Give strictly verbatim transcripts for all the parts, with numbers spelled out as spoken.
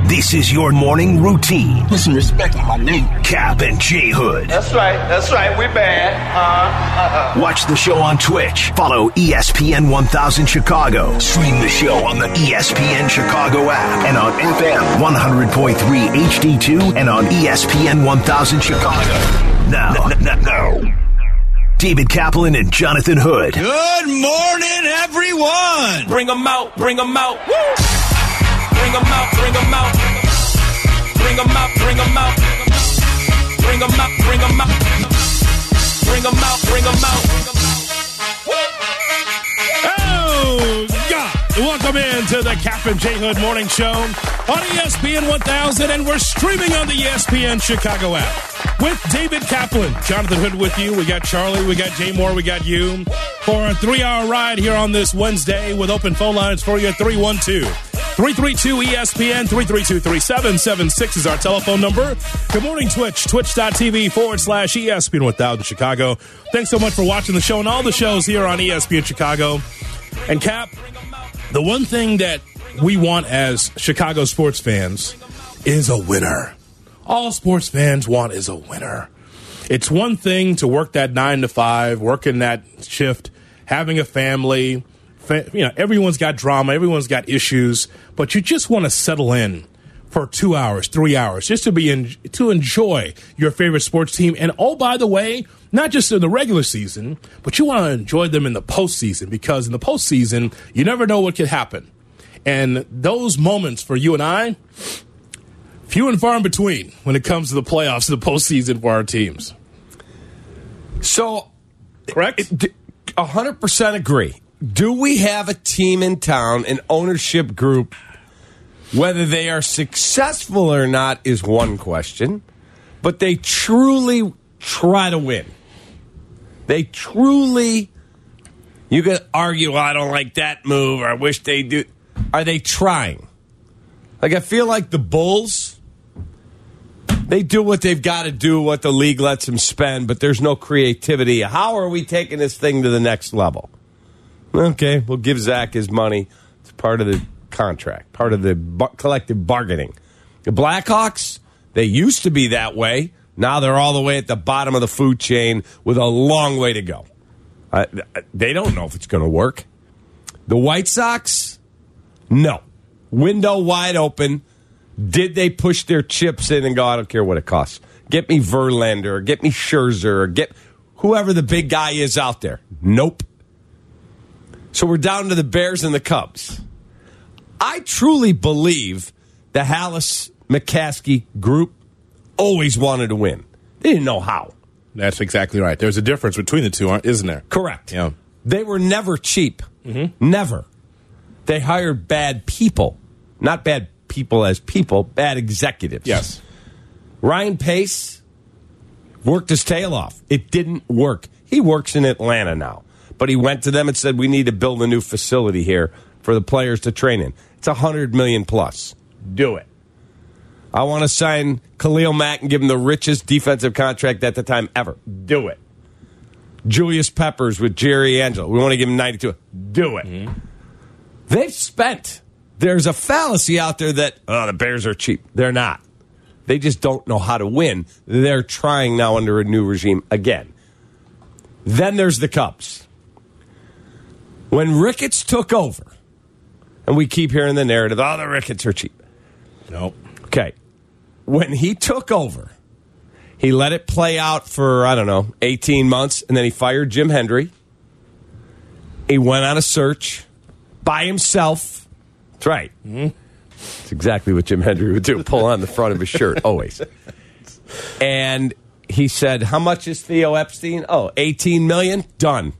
This is your morning routine. Put some respect on my name. Cap and J Hood. That's right. That's right. We're bad. Uh, uh, uh. Watch the show on Twitch. Follow E S P N one thousand Chicago. Stream the show on the E S P N Chicago app and on F M one hundred point three H D two and on E S P N one thousand Chicago. Now, now, now. David Kaplan and Jonathan Hood. Good morning, everyone. Bring them out, bring them out. Woo! Bring them out, bring them out. Bring them out, bring them out. Bring them out, bring them out. Bring them out, bring them out. Oh, God. Welcome in to the Cap and J Hood Morning Show on E S P N one thousand, and we're streaming on the E S P N Chicago app with David Kaplan. Jonathan Hood with you. We got Charlie, we got Jay Moore, we got you for a three-hour ride here on this Wednesday with open phone lines for you. three one two, three three two, E S P N, three three two, three seven seven six is our telephone number. Good morning, Twitch, twitch.tv forward slash ESPN one thousand Chicago. Thanks so much for watching the show and all the shows here on E S P N Chicago. And Cap, the one thing that we want as Chicago sports fans is a winner. All sports fans want is a winner. It's one thing to work that nine to five, working that shift, having a family. You know, everyone's got drama, everyone's got issues, but you just want to settle in for two hours, three hours, just to be in, to enjoy your favorite sports team. And oh, by the way, not just in the regular season, but you want to enjoy them in the postseason, because in the postseason, you never know what could happen. And those moments for you and I, few and far in between when it comes to the playoffs and the postseason for our teams. So, correct? one hundred percent agree. Do we have a team in town, an ownership group, whether they are successful or not is one question, but they truly try to win? They truly, you can argue, well, I don't like that move, or I wish they do. Are they trying? Like, I feel like the Bulls, they do what they've got to do, what the league lets them spend, but there's no creativity. How are we taking this thing to the next level? Okay, we'll give Zach his money. It's part of the contract, part of the bu- collective bargaining. The Blackhawks, they used to be that way. Now they're all the way at the bottom of the food chain with a long way to go. Uh, they don't know if it's going to work. The White Sox, no. Window wide open. Did they push their chips in and go, I don't care what it costs. Get me Verlander, or get me Scherzer, or get whoever the big guy is out there. Nope. So we're down to the Bears and the Cubs. I truly believe the Hallis McCaskey group always wanted to win. They didn't know how. That's exactly right. There's a difference between the two, isn't there? Correct. Yeah. They were never cheap. Mm-hmm. Never. They hired bad people. Not bad people as people, bad executives. Yes. Ryan Pace worked his tail off. It didn't work. He works in Atlanta now. But he went to them and said, we need to build a new facility here for the players to train in. It's one hundred million dollars plus. Do it. I want to sign Khalil Mack and give him the richest defensive contract at the time ever. Do it. Julius Peppers with Jerry Angelo. We want to give him ninety-two. Do it. Mm-hmm. They've spent. There's a fallacy out there that, oh, the Bears are cheap. They're not. They just don't know how to win. They're trying now under a new regime again. Then there's the Cubs. When Ricketts took over, and we keep hearing the narrative, oh, the Ricketts are cheap. Nope. Okay. When he took over, he let it play out for, I don't know, eighteen months, and then he fired Jim Hendry. He went on a search by himself. That's right. Mm-hmm. That's exactly what Jim Hendry would do, pull on the front of his shirt, always. And he said, how much is Theo Epstein? Oh, eighteen million dollars? Done.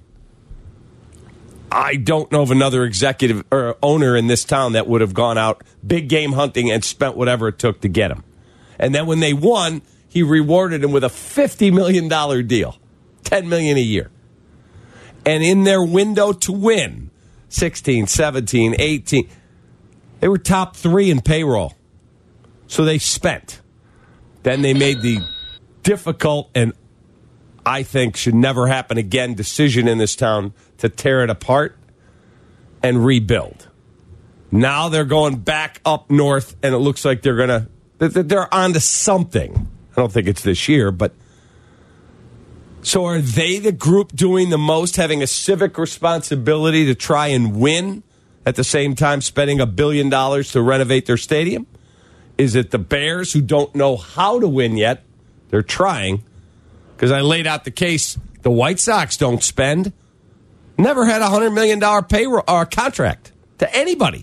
I don't know of another executive or owner in this town that would have gone out big game hunting and spent whatever it took to get him. And then when they won, he rewarded him with a fifty million dollars deal, ten million dollars a year. And in their window to win, sixteen, seventeen, eighteen, they were top three in payroll. So they spent. Then they made the difficult and I think should never happen again decision in this town to tear it apart and rebuild. Now they're going back up north, and it looks like they're going to, they're on to something. I don't think it's this year, but. So are they the group doing the most, having a civic responsibility to try and win, at the same time spending a billion dollars to renovate their stadium? Is it the Bears, who don't know how to win yet? They're trying. Because I laid out the case, the White Sox don't spend. Never had a one hundred million dollars payroll or contract to anybody.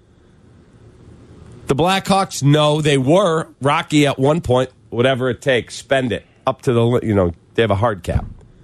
The Blackhawks, no, they were rocky at one point. Whatever it takes, spend it up to the, you know, they have a hard cap.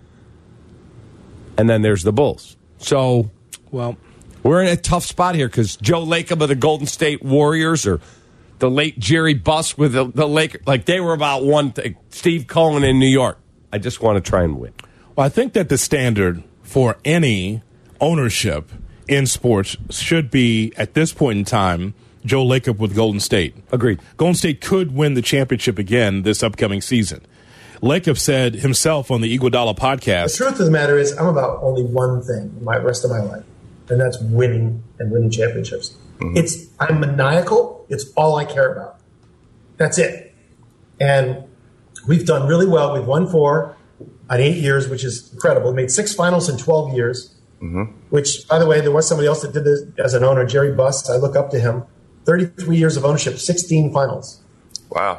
And then there's the Bulls. So, well, we're in a tough spot here because Joe Lacob of the Golden State Warriors, or the late Jerry Buss with the, the Lakers, like they were about one thing. Steve Cohen in New York. I just want to try and win. Well, I think that the standard for any ownership in sports should be, at this point in time, Joe Lacob with Golden State. Agreed. Golden State could win the championship again this upcoming season. Lacob said himself on the Iguodala podcast. The truth of the matter is, I'm about only one thing my rest of my life, and that's winning and winning championships. Mm-hmm. It's I'm maniacal. It's all I care about. That's it. And we've done really well. We've won four on eight years, which is incredible. We made six finals in twelve years, mm-hmm. which, by the way, there was somebody else that did this as an owner, Jerry Buss. I look up to him. thirty-three years of ownership, sixteen finals. Wow.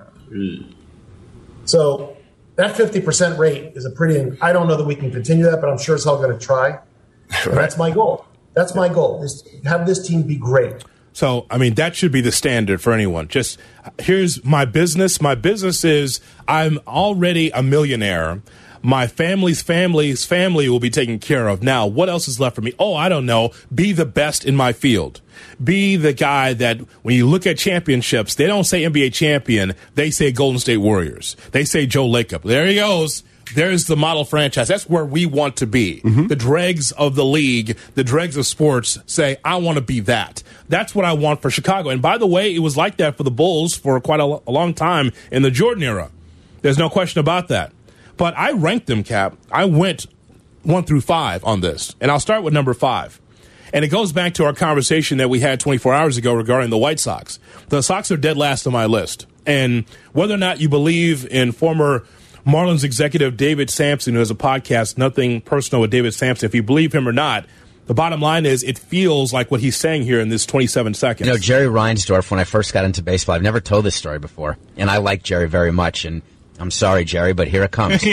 So that fifty percent rate is a pretty, I don't know that we can continue that, but I'm sure as hell going to try. Right. That's my goal. That's my goal, is to have this team be great. So, I mean, that should be the standard for anyone. Just, here's my business. My business is I'm already a millionaire. My family's family's family will be taken care of. Now, what else is left for me? Oh, I don't know. Be the best in my field. Be the guy that when you look at championships, they don't say N B A champion. They say Golden State Warriors. They say Joe Lacob. There he goes. There's the model franchise. That's where we want to be. Mm-hmm. The dregs of the league, the dregs of sports say, I want to be that. That's what I want for Chicago. And by the way, it was like that for the Bulls for quite a, a long time in the Jordan era. There's no question about that. But I ranked them, Cap. I went one through five on this. And I'll start with number five. And it goes back to our conversation that we had twenty-four hours ago regarding the White Sox. The Sox are dead last on my list. And whether or not you believe in former Marlins executive David Sampson, who has a podcast, Nothing Personal with David Sampson, if you believe him or not, the bottom line is it feels like what he's saying here in this twenty-seven seconds. You know, Jerry Reinsdorf, when I first got into baseball, I've never told this story before, and I like Jerry very much, and I'm sorry, Jerry, but here it comes.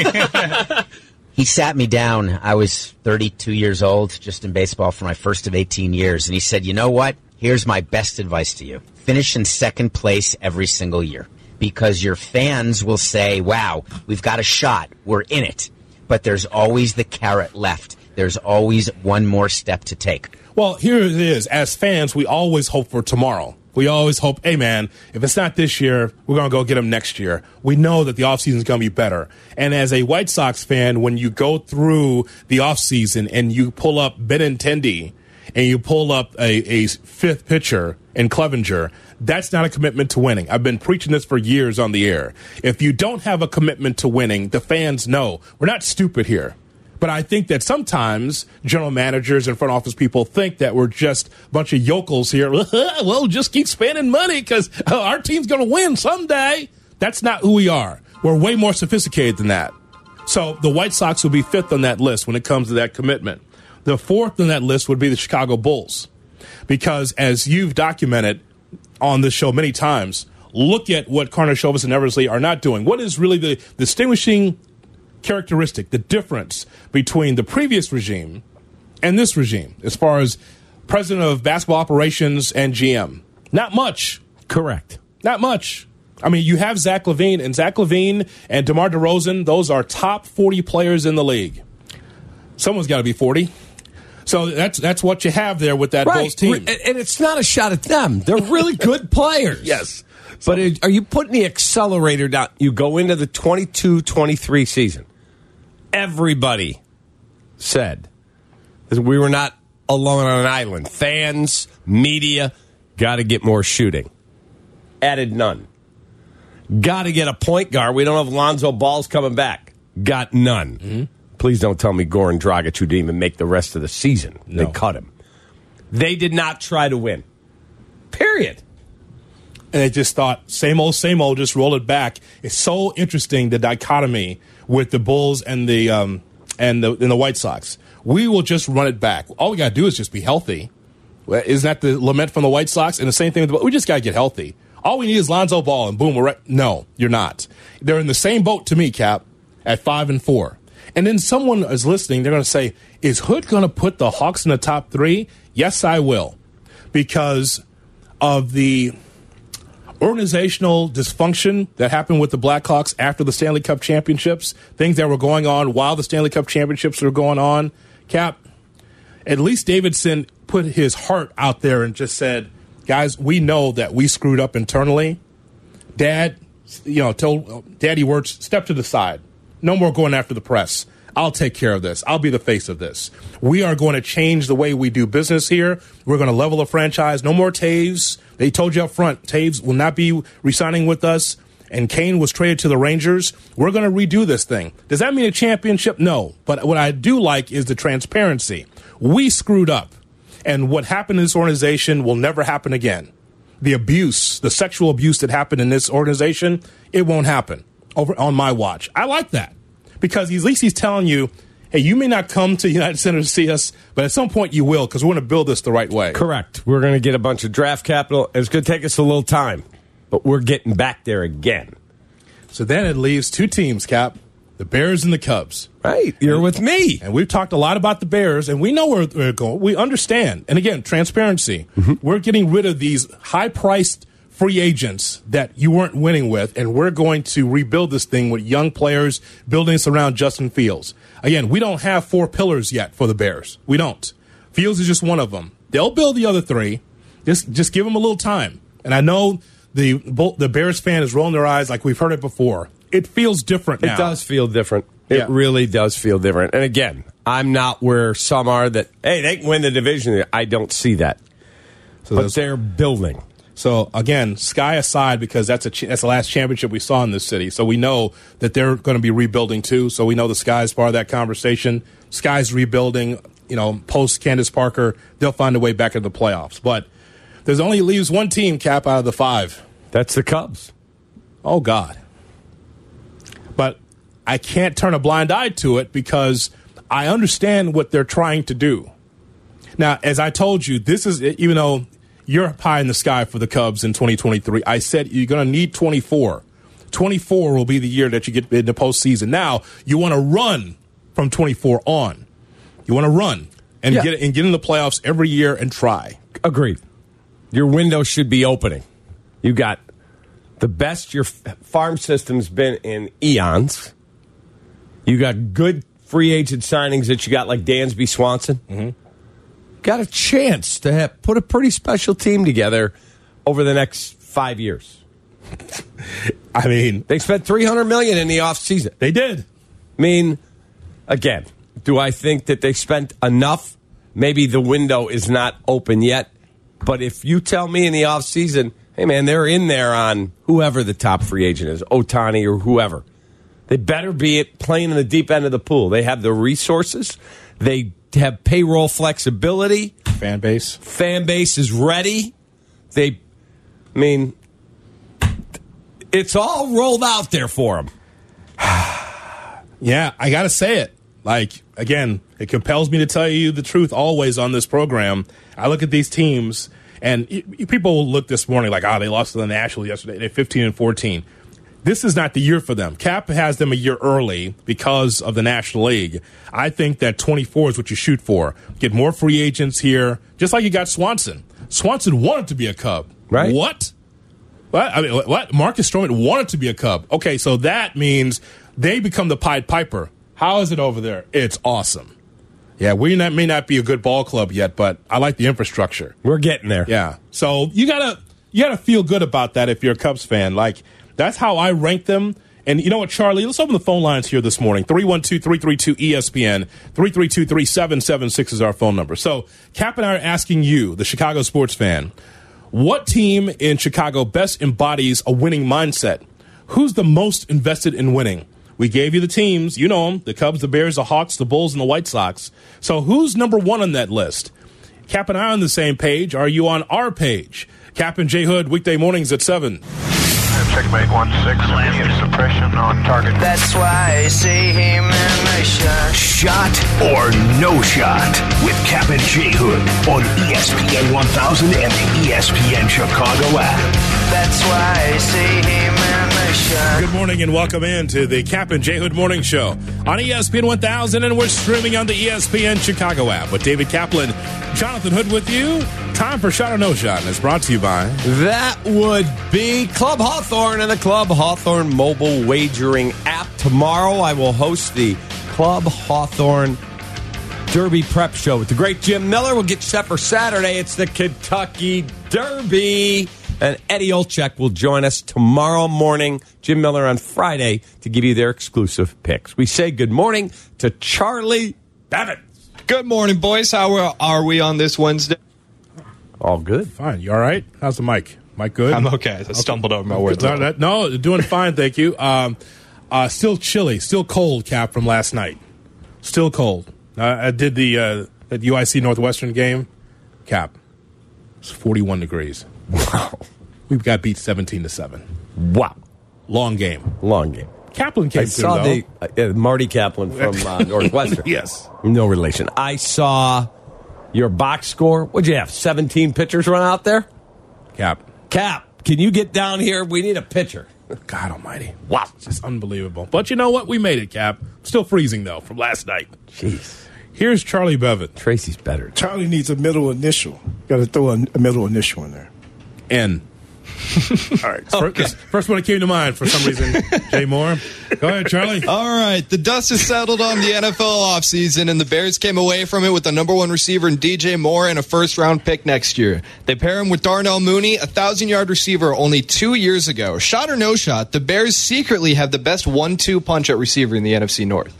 He sat me down. I was thirty-two years old, just in baseball for my first of eighteen years, and he said, you know what? Here's my best advice to you. Finish in second place every single year, because your fans will say, wow, we've got a shot. We're in it. But there's always the carrot left. There's always one more step to take. Well, here it is. As fans, we always hope for tomorrow. We always hope, hey, man, if it's not this year, we're going to go get them next year. We know that the offseason is going to be better. And as a White Sox fan, when you go through the offseason and you pull up Benintendi and you pull up a, a fifth pitcher in Clevenger, that's not a commitment to winning. I've been preaching this for years on the air. If you don't have a commitment to winning, the fans know. We're not stupid here. But I think that sometimes general managers and front office people think that we're just a bunch of yokels here. Well, just keep spending money because our team's going to win someday. That's not who we are. We're way more sophisticated than that. So the White Sox will be fifth on that list when it comes to that commitment. The fourth on that list would be the Chicago Bulls. Because as you've documented on this show many times, look at what Karnisovas and Eversley are not doing. What is really the distinguishing characteristic, the difference between the previous regime and this regime as far as president of basketball operations and G M? Not much. Correct. Not much. I mean, you have Zach LaVine, and Zach LaVine and DeMar DeRozan, those are top forty players in the league. Someone's got to be forty. So that's that's what you have there with that right. Bulls team. And it's not a shot at them. They're really good players. Yes. But it, are you putting the accelerator down? You go into the twenty-two twenty-three season. Everybody said that we were not alone on an island. Fans, media, got to get more shooting. Added none. Got to get a point guard. We don't have Lonzo Balls coming back. Got none. Mm-hmm. Please don't tell me Goran Dragic, who didn't even make the rest of the season. No. They cut him. They did not try to win. Period. And they just thought, same old, same old, just roll it back. It's so interesting, the dichotomy with the Bulls and the um, and the, and the White Sox. We will just run it back. All we got to do is just be healthy. Isn't that the lament from the White Sox? And the same thing with the Bulls. We just got to get healthy. All we need is Lonzo Ball, and boom, we're right. No, you're not. They're in the same boat to me, Cap, at five and four. And then someone is listening, they're going to say, is Hood going to put the Hawks in the top three? Yes, I will. Because of the organizational dysfunction that happened with the Blackhawks after the Stanley Cup championships, things that were going on while the Stanley Cup championships were going on. Cap, at least Davidson put his heart out there and just said, guys, we know that we screwed up internally. Dad, you know, told Daddy Wirtz, step to the side. No more going after the press. I'll take care of this. I'll be the face of this. We are going to change the way we do business here. We're going to level the franchise. No more Taves. They told you up front, Taves will not be re-signing with us. And Kane was traded to the Rangers. We're going to redo this thing. Does that mean a championship? No. But what I do like is the transparency. We screwed up. And what happened in this organization will never happen again. The abuse, the sexual abuse that happened in this organization, it won't happen over on my watch. I like that. Because at least he's telling you, hey, you may not come to United Center to see us, but at some point you will, because we're going to build this the right way. Correct. We're going to get a bunch of draft capital. It's going to take us a little time, but we're getting back there again. So then it leaves two teams, Cap, the Bears and the Cubs. Right. You're and, with me. And we've talked a lot about the Bears, and we know where we're going. We understand. And again, transparency. Mm-hmm. We're getting rid of these high-priced free agents that you weren't winning with, and we're going to rebuild this thing with young players, building us around Justin Fields. Again, we don't have four pillars yet for the Bears. We don't. Fields is just one of them. They'll build the other three. Just just give them a little time. And I know the the Bears fan is rolling their eyes like we've heard it before. It feels different now. It does feel different. It yeah. really does feel different. And again, I'm not where some are that, hey, they can win the division. I don't see that. So but they're building. So, again, sky aside, because that's a ch- that's the last championship we saw in this city. So we know that they're going to be rebuilding, too. So we know the Sky is part of that conversation. Sky's rebuilding, you know, post-Candace Parker. They'll find a way back into the playoffs. But there's only leaves one team, Cap, out of the five. That's the Cubs. Oh, God. But I can't turn a blind eye to it because I understand what they're trying to do. Now, as I told you, this is, even though you're pie in the sky for the Cubs in twenty twenty-three. I said you're going to need twenty-four. twenty-four will be the year that you get in the postseason. Now, you want to run from twenty-four on. You want to run and, yeah. get, and get in the playoffs every year and try. Agreed. Your window should be opening. You got the best your farm system's been in eons. You got good free agent signings that you got like Dansby Swanson. Mm-hmm. Got a chance to have, put a pretty special team together over the next five years. I mean, they spent three hundred million dollars in the offseason. They did. I mean, again, do I think that they spent enough? Maybe the window is not open yet. But if you tell me in the offseason, hey, man, they're in there on whoever the top free agent is, Ohtani or whoever, they better be playing in the deep end of the pool. They have the resources. They have payroll flexibility. Fan base. Fan base is ready. They, I mean, it's all rolled out there for them. Yeah, I got to say it. Like, again, it compels me to tell you the truth always on this program. I look at these teams, and people look this morning like, oh, they lost to the Nationals yesterday. They're fifteen and fourteen. This is not the year for them. Cap has them a year early because of the National League. I think that twenty-four is what you shoot for. Get more free agents here, just like you got Swanson. Swanson wanted to be a Cub. Right. What? What? I mean, what? Marcus Stroman wanted to be a Cub. Okay, so that means they become the Pied Piper. How is it over there? It's awesome. Yeah, we not, may not be a good ball club yet, but I like the infrastructure. We're getting there. Yeah. So you gotta you gotta feel good about that if you're a Cubs fan. Like, that's how I rank them. And you know what, Charlie? Let's open the phone lines here this morning. three one two, three three two, E S P N. three three two, three seven seven six is our phone number. So Cap and I are asking you, the Chicago sports fan, what team in Chicago best embodies a winning mindset? Who's the most invested in winning? We gave you the teams. You know them. The Cubs, the Bears, the Hawks, the Bulls, and the White Sox. So who's number one on that list? Cap and I are on the same page. Are you on our page? Cap and J Hood, weekday mornings at seven. Checkmate one six, immediate suppression on target. That's why I see him in the shot. Shot or no shot with Cap and J Hood on E S P N one thousand and the E S P N Chicago app. That's why I see him in the shot. Good morning and welcome in to the Cap and J Hood Morning Show on E S P N one thousand, and we're streaming on the E S P N Chicago app with David Kaplan, Jonathan Hood with you. Time for Shot or No Shot, and it's brought to you by... That would be Club Hawthorne and the Club Hawthorne mobile wagering app. Tomorrow I will host the Club Hawthorne Derby Prep Show with the great Jim Miller. We'll get you set for Saturday. It's the Kentucky Derby. And Eddie Olczyk will join us tomorrow morning, Jim Miller on Friday, to give you their exclusive picks. We say good morning to Charlie Bevins. Good morning, boys. How are we on this Wednesday? All good. Fine. You all right? How's the mic? Mic good? I'm okay. I stumbled over my words. No, no, no, doing fine, thank you. Um, uh, still chilly, still cold, Cap, from last night. Still cold. Uh, I did the uh, that U I C Northwestern game, Cap. It's forty-one degrees. Wow. We got beat seventeen to seven. Wow. Long game. Long game. Kaplan came I through, saw though. the uh, Marty Kaplan from uh, Northwestern. Yes. No relation. I saw your box score. What'd you have? seventeen pitchers run out there? Cap. Cap, can you get down here? We need a pitcher. God almighty. Wow. It's just unbelievable. But you know what? We made it, Cap. Still freezing, though, from last night. Jeez. Here's Charlie Bevins. Tracy's better. Charlie needs a middle initial. Got to throw a, a middle initial in there. N. All right. Okay. First, first one that came to mind for some reason. Jay Moore. Go ahead, Charlie. All right. The dust has settled on the N F L offseason, and the Bears came away from it with the number one receiver in D J Moore and a first-round pick next year. They pair him with Darnell Mooney, a one thousand-yard receiver only two years ago. Shot or no shot, the Bears secretly have the best one two punch at receiver in the N F C North.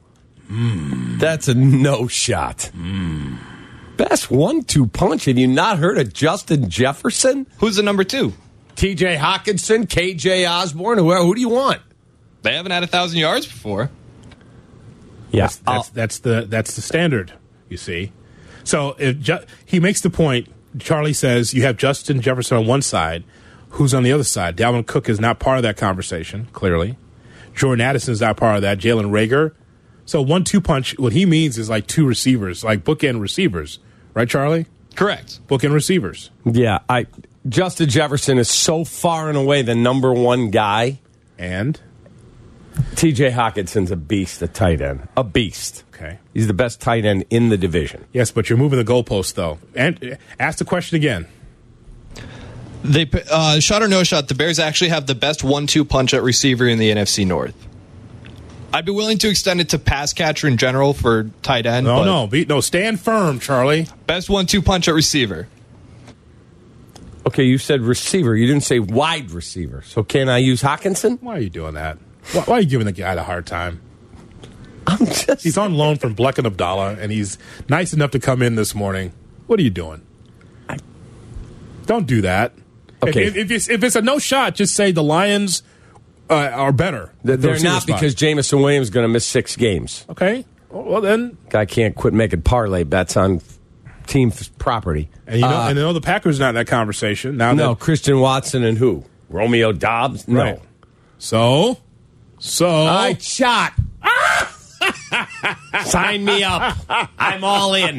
Mm. That's a no shot. Mm. Best one two punch. Have you not heard of Justin Jefferson? Who's the number two? T J Hawkinson, K J Osborne. Who, who do you want? They haven't had a thousand yards before. Yeah, that's, that's, that's the that's the standard. You see, so if ju- he makes the point. Charlie says you have Justin Jefferson on one side. Who's on the other side? Dalvin Cook is not part of that conversation. Clearly, Jordan Addison is not part of that. Jalen Reagor. So one two punch. What he means is like two receivers, like bookend receivers, right, Charlie? Correct. Bookend receivers. Yeah, I. Justin Jefferson is so far and away the number one guy. And? T J Hawkinson's a beast, a tight end. A beast. Okay. He's the best tight end in the division. Yes, but you're moving the goalpost, though. And ask the question again. They uh, shot or no shot, the Bears actually have the best one two punch at receiver in the N F C North. I'd be willing to extend it to pass catcher in general for tight end. No, no. Be, no, stand firm, Charlie. Best one two punch at receiver. Okay, you said receiver. You didn't say wide receiver. So can I use Hawkinson? Why are you doing that? Why, why are you giving the guy a hard time? I'm just... He's on loan from Bleck and Abdallah, and he's nice enough to come in this morning. What are you doing? I... Don't do that. Okay. If, if, it's, if it's a no shot, just say the Lions uh, are better. They're, they're not spot. Because Jameson Williams is going to miss six games. Okay. Well, then. Guy can't quit making parlay bets on team property. And you know, uh, and you know the Packers are not in that conversation. Now no, that, Christian Watson and who? Romeo Dobbs? No. Right. So? So? I shot. Sign me up. I'm all in.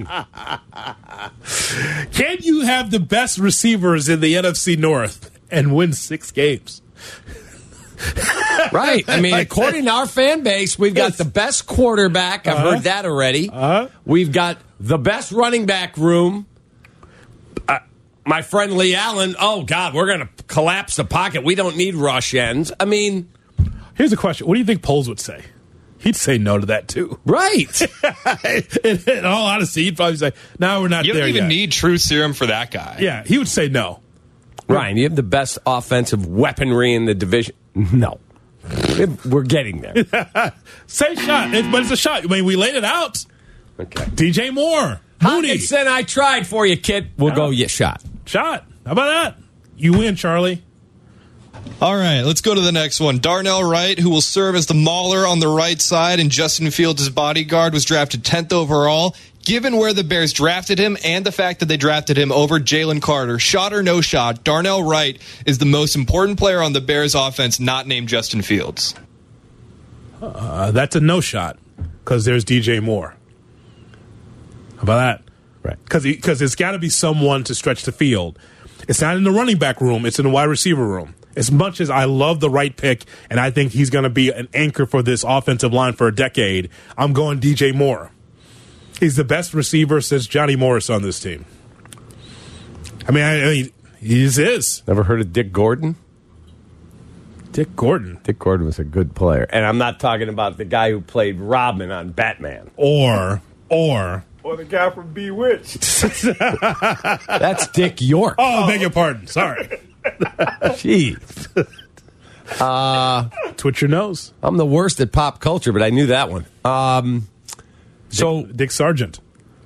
Can you have the best receivers in the N F C North and win six games? Right. I mean, according to our fan base, we've got the best quarterback. I've uh-huh. heard that already. Uh-huh. We've got the best running back room. Uh, my friend Lee Allen, oh, God, we're going to collapse the pocket. We don't need rush ends. I mean. Here's a question. What do you think Poles would say? He'd say no to that, too. Right. in, in all honesty, he'd probably say, no, we're not you there yet. You don't even need true serum for that guy. Yeah, he would say no. Ryan, you have the best offensive weaponry in the division. No. We're getting there. Say shot, it, but it's a shot. I mean, we laid it out. Okay. D J Moore. Mooney. Hawkinson, I tried for you, kid. We'll go, yeah, shot. Shot. How about that? You win, Charlie. All right, let's go to the next one. Darnell Wright, who will serve as the mauler on the right side, and Justin Fields' bodyguard, was drafted tenth overall. given where the Bears drafted him and the fact that they drafted him over Jalen Carter, shot or no shot, Darnell Wright is the most important player on the Bears offense not named Justin Fields. Uh, that's a no shot because there's D J Moore. How about that? Right. Because because there's got to be someone to stretch the field. It's not in the running back room. It's in the wide receiver room. As much as I love the right pick and I think he's going to be an anchor for this offensive line for a decade, I'm going D J Moore. He's the best receiver since Johnny Morris on this team. I mean, I, I mean he is. Never heard of Dick Gordon? Dick Gordon. Dick Gordon was a good player. And I'm not talking about the guy who played Robin on Batman. Or, or... Or the guy from Bewitched. That's Dick York. Oh, I beg your pardon. Sorry. Jeez. Uh, Twitch your nose. I'm the worst at pop culture, but I knew that one. Um, so Dick, Dick Sargent.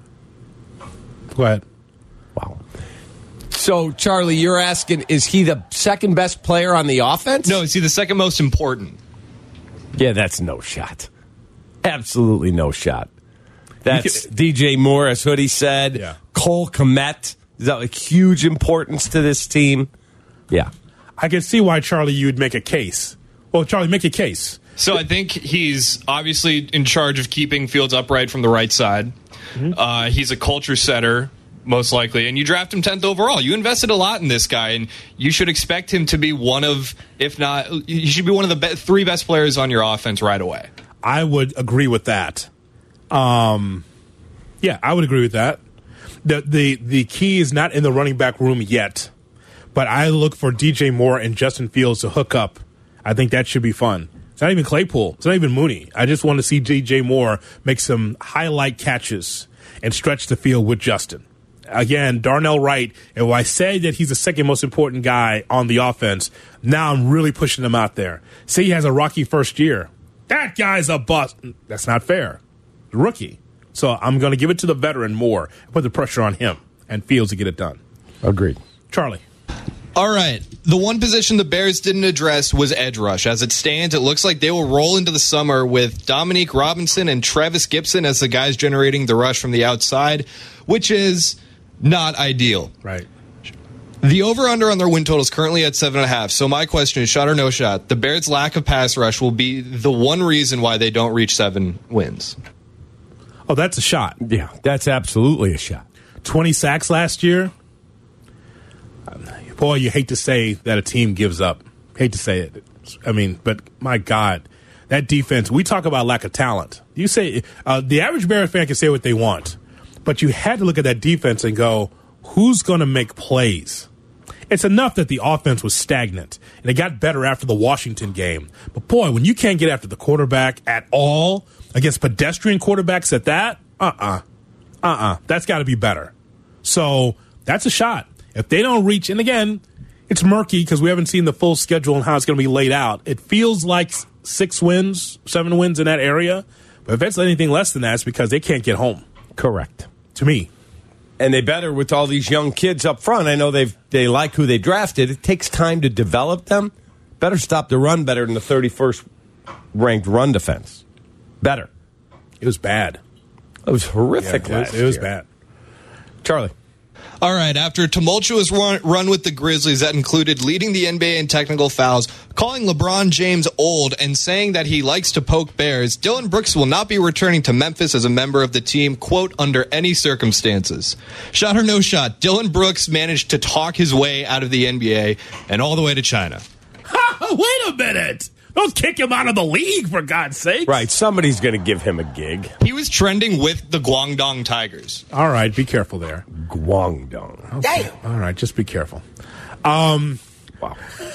Go ahead. Wow. So, Charlie, you're asking, is he the second best player on the offense? No, is he the second most important? Yeah, that's no shot. Absolutely no shot. That's D J Moore, as Hoodie said. Yeah. Cole Kmet is that like huge importance to this team. Yeah. I can see why, Charlie, you would make a case. Well, Charlie, make a case. So I think he's obviously in charge of keeping Fields upright from the right side. Mm-hmm. Uh, he's a culture setter, most likely. And you draft him tenth overall. You invested a lot in this guy, and you should expect him to be one of, if not, he should be one of the be- three best players on your offense right away. I would agree with that. Um, yeah, I would agree with that. The, the the key is not in the running back room yet, but I look for D J Moore and Justin Fields to hook up. I think that should be fun. It's not even Claypool. It's not even Mooney. I just want to see D J Moore make some highlight catches and stretch the field with Justin. Again, Darnell Wright, and when I say that he's the second most important guy on the offense, now I'm really pushing him out there. Say he has a rocky first year. That guy's a bust. That's not fair. Rookie. So I'm going to give it to the veteran Moore and put the pressure on him and Fields to get it done. Agreed. Charlie. All right. The one position the Bears didn't address was edge rush. As it stands, it looks like they will roll into the summer with Dominique Robinson and Travis Gibson as the guys generating the rush from the outside, which is not ideal. Right. The over-under on their win total is currently at seven and a half. So my question is, shot or no shot, the Bears' lack of pass rush will be the one reason why they don't reach seven wins. Oh, that's a shot. Yeah, that's absolutely a shot. twenty sacks last year. Boy, you hate to say that a team gives up. Hate to say it. I mean, but my God, that defense, we talk about lack of talent. You say uh, the average Bears fan can say what they want, but you had to look at that defense and go, who's going to make plays? It's enough that the offense was stagnant, and it got better after the Washington game. But, boy, when you can't get after the quarterback at all against pedestrian quarterbacks at that, uh-uh. Uh-uh. That's got to be better. So that's a shot. If they don't reach, and again, it's murky because we haven't seen the full schedule and how it's going to be laid out. It feels like six wins, seven wins in that area. But if it's anything less than that, it's because they can't get home. Correct. To me. And they better with all these young kids up front. I know they they like who they drafted. It takes time to develop them. Better stop the run better than the thirty-first ranked run defense. Better. It was bad. It was horrific yeah, it was, last It was year. bad. Charlie. All right, after a tumultuous run, run with the Grizzlies that included leading the N B A in technical fouls, calling LeBron James old, and saying that he likes to poke bears, Dillon Brooks will not be returning to Memphis as a member of the team, quote, under any circumstances. Shot or no shot, Dillon Brooks managed to talk his way out of the N B A and all the way to China. Wait a minute. Don't kick him out of the league, for God's sake. Right, somebody's going to give him a gig. He was trending with the Guangdong Tigers. All right, be careful there. Guangdong. Okay. All right, just be careful. Um, wow.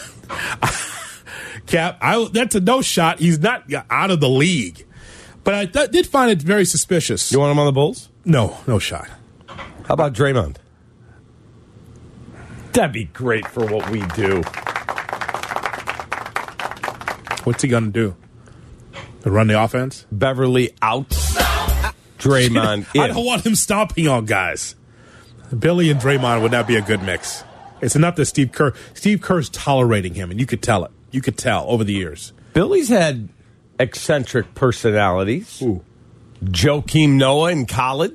Cap, I, that's a no shot. He's not out of the league. But I th- did find it very suspicious. You want him on the Bulls? No, no shot. How about Draymond? That'd be great for what we do. What's he going to do? To run the offense? Beverly out. Draymond in. I don't want him stomping on guys. Billy and Draymond would not be a good mix. It's enough that Steve Kerr, Steve Kerr's tolerating him, and you could tell it. You could tell over the years. Billy's had eccentric personalities. Ooh. Joakim Noah in college.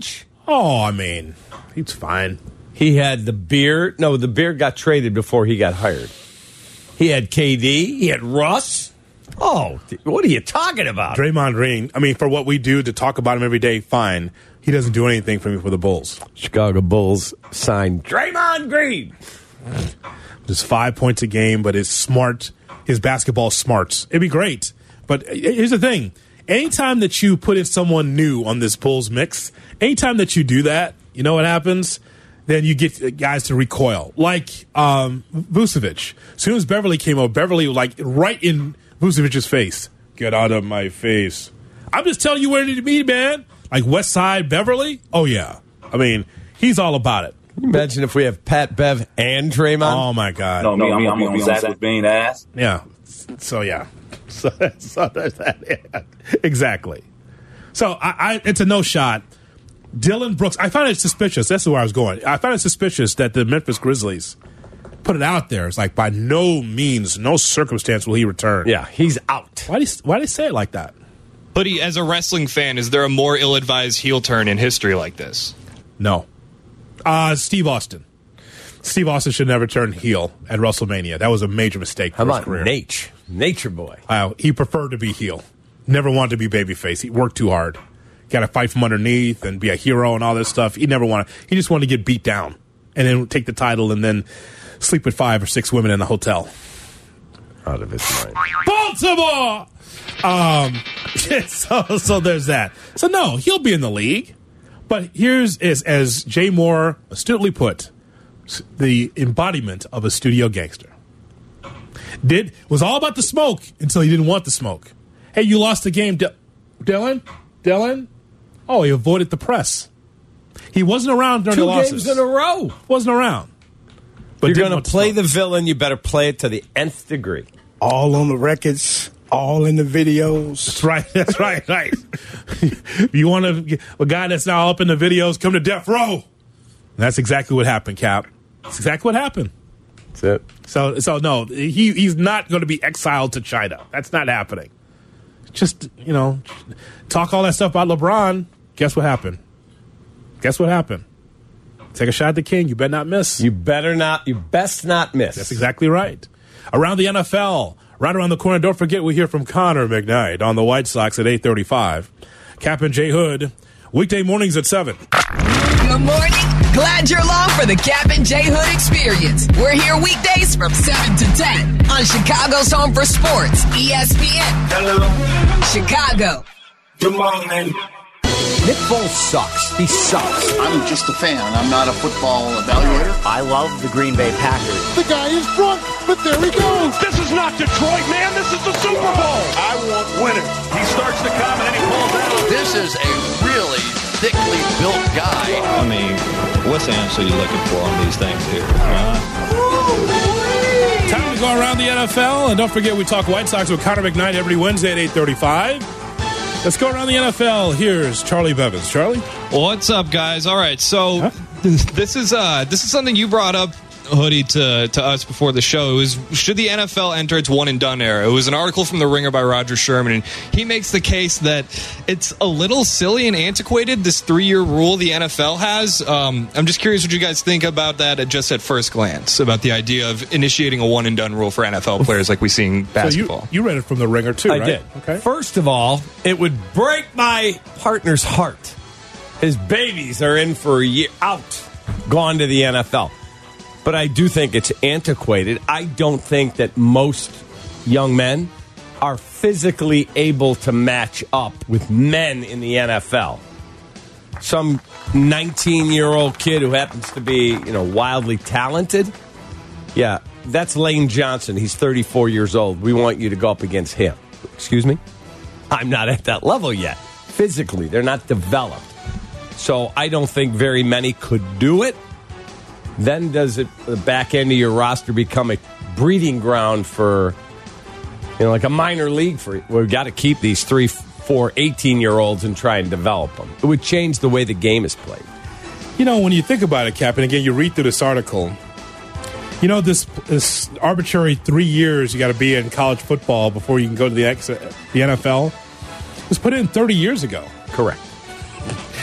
Oh, I mean, he's fine. He had the beard. No, the beard got traded before he got hired. He had K D. He had Russ. Oh, what are you talking about? Draymond Green, I mean, for what we do to talk about him every day, fine. He doesn't do anything for me for the Bulls. Chicago Bulls signed Draymond Green. Just five points a game, but his smart, his basketball smarts. It'd be great. But here's the thing. Anytime that you put in someone new on this Bulls mix, anytime that you do that, you know what happens? Then you get guys to recoil. Like um, Vucevic. As soon as Beverly came out, Beverly, like, right in Vucevic's face. Get out of my face. I'm just telling you where you need to be, man. Like West Side Beverly? Oh, yeah. I mean, he's all about it. Imagine if we have Pat, Bev, and Draymond. Oh, my God. No, me, I'm, I'm going to be Zach with being ass. Yeah. So, yeah. So, so there's that. Yeah. Exactly. So, I, I, it's a no shot. Dylan Brooks, I find it suspicious. That's where I was going. I find it suspicious that the Memphis Grizzlies put it out there. It's like, by no means, no circumstance will he return. Yeah, he's out. Why do you, why do you say it like that? Hoodie, as a wrestling fan, is there a more ill-advised heel turn in history like this? No. Uh, Steve Austin. Steve Austin should never turn heel at WrestleMania. That was a major mistake for How his about career. Nature? Nature boy. Uh, he preferred to be heel. Never wanted to be babyface. He worked too hard. Got to fight from underneath and be a hero and all this stuff. He never wanted. He just wanted to get beat down and then take the title and then sleep with five or six women in the hotel. Out of his mind. Baltimore! Um, so, so there's that. So, no, he'll be in the league. But here's, is, as Jay Moore astutely put, the embodiment of a studio gangster. Did was all about the smoke until he didn't want the smoke. Hey, you lost the game, D- Dylan? Dylan? Oh, he avoided the press. He wasn't around during Two the losses. games in a row. Wasn't around. But But you're didn't going want to play smoke. the villain, you better play it to the nth degree. All on the records, all in the videos. That's right. That's right. Right. You want a, a guy that's now up in the videos, come to death row. And that's exactly what happened, Cap. That's exactly what happened. That's it. So, so no, he he's not going to be exiled to China. That's not happening. Just, you know, talk all that stuff about LeBron. Guess what happened? Guess what happened? Take a shot at the king. You better not miss. You better not. You best not miss. That's exactly right. Around the N F L, right around the corner. Don't forget, we hear from Connor McKnight on the White Sox at eight thirty-five. Cap and J Hood, weekday mornings at seven. Good morning. Glad you're along for the Cap and J Hood experience. We're here weekdays from seven to ten on Chicago's Home for Sports, E S P N. Hello. Chicago. Good morning. Nick Foles sucks. He sucks. I'm just a fan. I'm not a football evaluator. I love the Green Bay Packers. The guy is drunk, but there he goes. This is not Detroit, man. This is the Super Bowl. I want winners. He starts to come and then he pulls out. This is a really thickly built guy. I mean, what answer are you looking for on these things here? Uh, Time to go around the N F L. And don't forget, we talk White Sox with Connor McKnight every Wednesday at eight thirty-five. Let's go around the N F L. Here's Charlie Bevins. Charlie? What's up, guys? All right, so huh? this is uh, this is something you brought up, Hoodie, to, to us before the show. It was, should the N F L enter its one-and-done era? It was an article from The Ringer by Roger Sherman, and he makes the case that it's a little silly and antiquated, this three-year rule the N F L has. Um, I'm just curious what you guys think about that at just at first glance, about the idea of initiating a one-and-done rule for N F L players like we see in basketball. So you, you read it from The Ringer, too, I right? did. Okay. First of all, it would break my partner's heart. His babies are in for a year out, gone to the N F L. But I do think it's antiquated. I don't think that most young men are physically able to match up with men in the N F L. Some nineteen-year-old kid who happens to be, you know, wildly talented. Yeah, that's Lane Johnson. He's thirty-four years old. We want you to go up against him. Excuse me? I'm not at that level yet. Physically, they're not developed. So I don't think very many could do it. Then does it the back end of your roster become a breeding ground for, you know, like a minor league for, we've got to keep these three, four, eighteen-year-olds and try and develop them. It would change the way the game is played. You know, when you think about it, Cap, and again, you read through this article, you know, this this arbitrary three years you got to be in college football before you can go to the, X, the N F L was put in thirty years ago. Correct.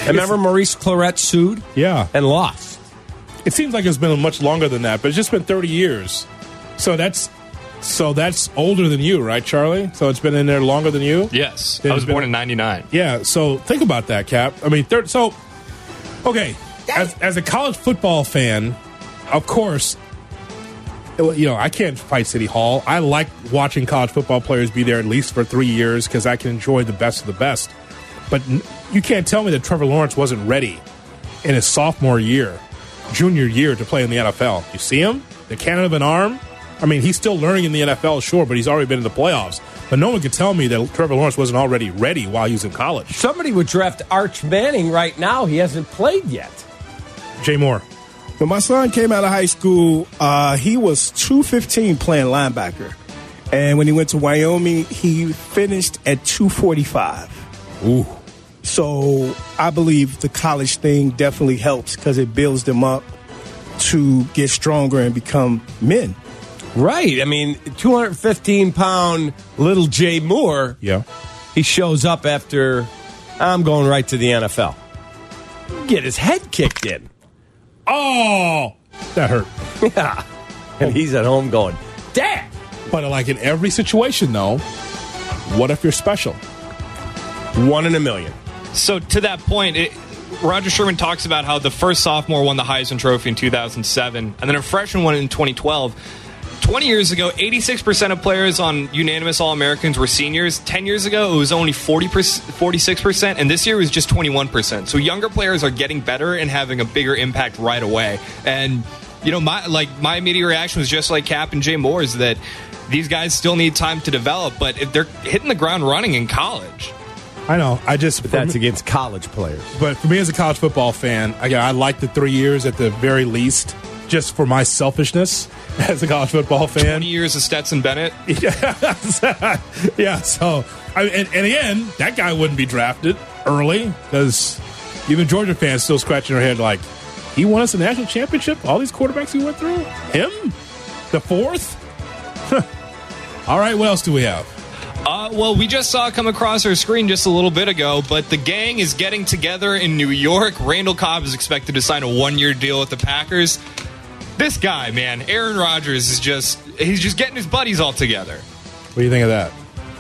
remember Maurice Clarett sued? Yeah. And lost. It seems like it's been much longer than that, but it's just been thirty years. So that's so that's older than you, right, Charlie? So it's been in there longer than you? Yes. Then I was it's been- born in ninety-nine. Yeah, so think about that, Cap. I mean, third, so, okay, as, as a college football fan, of course, you know, I can't fight City Hall. I like watching college football players be there at least for three years because I can enjoy the best of the best. But n- you can't tell me that Trevor Lawrence wasn't ready in his sophomore year, junior year to play in the N F L. You see him? The cannon of an arm? I mean, he's still learning in the N F L, sure, but he's already been in the playoffs. But no one could tell me that Trevor Lawrence wasn't already ready while he was in college. Somebody would draft Arch Manning right now. He hasn't played yet. Jay Moore. When my son came out of high school, uh, he was two fifteen playing linebacker. And when he went to Wyoming, he finished at two forty-five. Ooh. So I believe the college thing definitely helps because it builds them up to get stronger and become men. Right. I mean, two hundred fifteen pound little Jay Moore. Yeah. He shows up after, I'm going right to the N F L. Get his head kicked in. Oh, that hurt. Yeah. And he's at home going, damn. But like in every situation, though, what if you're special? One in a million. So to that point, it, Roger Sherman talks about how the first sophomore won the Heisman Trophy in two thousand seven, and then a freshman won it in twenty twelve. twenty years ago, eighty-six percent of players on unanimous All-Americans were seniors. ten years ago, it was only forty percent, forty-six percent, and this year it was just twenty-one percent. So younger players are getting better and having a bigger impact right away. And, you know, my like my immediate reaction was just like Cap and Jay Moore's, that these guys still need time to develop, but if they're hitting the ground running in college. I know. I just But that's me, against college players. But for me as a college football fan, I, I like the three years at the very least, just for my selfishness as a college football fan. twenty years of Stetson Bennett. Yeah. yeah. So, I, and, and again, that guy wouldn't be drafted early because even Georgia fans still scratching their head like, he won us a national championship? All these quarterbacks he went through? Him? The fourth? All right. What else do we have? Uh, well, we just saw it come across our screen just a little bit ago, but the gang is getting together in New York. Randall Cobb is expected to sign a one-year deal with the Packers. This guy, man, Aaron Rodgers, is just, he's just getting his buddies all together. What do you think of that?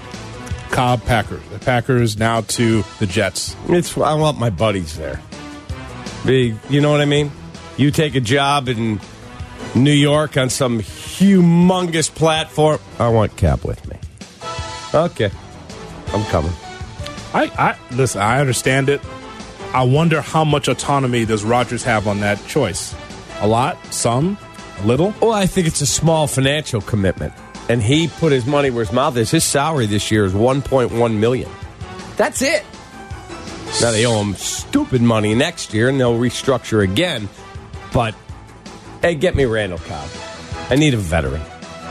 Cobb, Packers. The Packers now to the Jets. It's I want my buddies there. Big, you know what I mean? You take a job in New York on some humongous platform. I want Cap with me. Okay. I'm coming. I, I listen, I understand it. I wonder how much autonomy does Rodgers have on that choice? A lot? Some? A little? Well, I think it's a small financial commitment. And he put his money where his mouth is. His salary this year is one point one million dollars. That's it. Now they owe him stupid money next year, and they'll restructure again. But, hey, get me Randall Cobb. I need a veteran.